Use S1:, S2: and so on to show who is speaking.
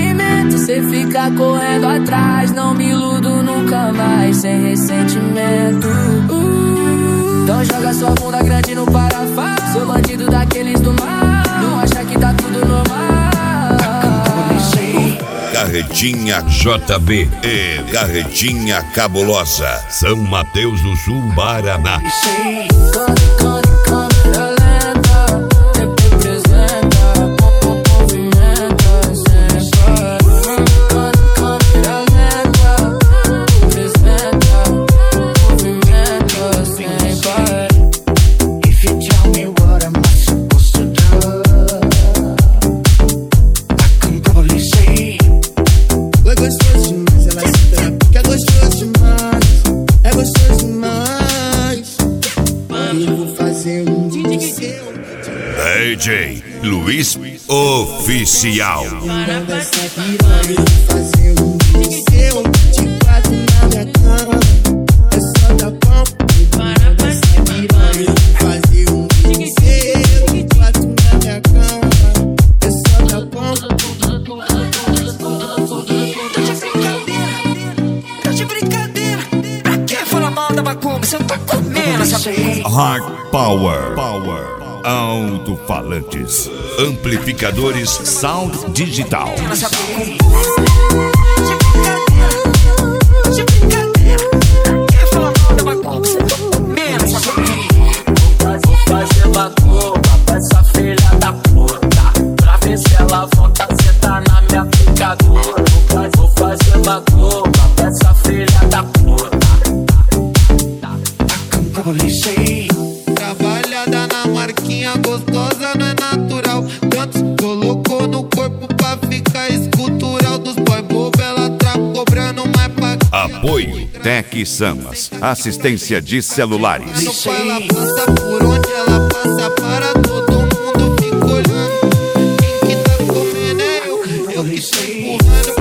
S1: movimento, cê fica correndo atrás. Não me iludo nunca mais, sem ressentimento. Então joga sua bunda grande no parafuso. Sou bandido daqueles do mar, não acha que tá tudo normal.
S2: Carretinha JB e Carretinha Cabulosa, São Mateus do Sul, Paraná. DJ Luiz Oficial. Hard Power. Alto-falantes, amplificadores, sound digital.
S3: Vou fazer macumba pra essa filha da puta, pra ver se ela volta a sentar na minha picadura. Vou fazer macumba pra essa filha da puta.
S4: Trabalhada na marquinha, gostosa não é natural. Tantos colocou no corpo pra ficar escultural. Dos boy bobo ela tá cobrando mais pra...
S2: Apoio Tec Samas, assistência de celulares.
S4: Ela passa por onde ela passa, para todo mundo fica olhando. Quem que tá comendo é eu que tô empurrando.